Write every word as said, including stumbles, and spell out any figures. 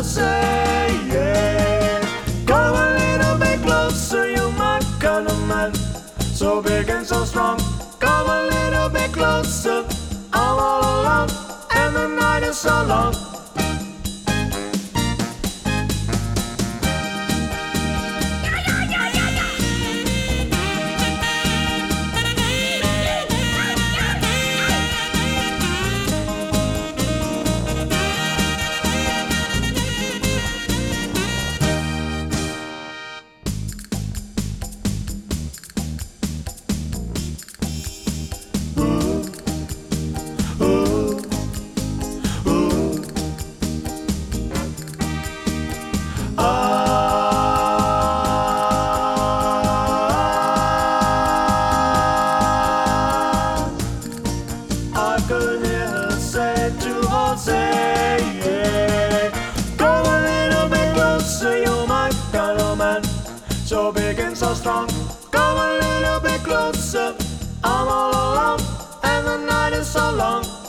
her say, yeah. Come a little bit closer, you're my kind of man. So big and so strong. Come a little bit closer. I'm all alone, and the night is so long. Say, yeah. Come a little bit closer, you're my kind of man. So big and so strong. Come a little bit closer. I'm all alone, and the night is so long.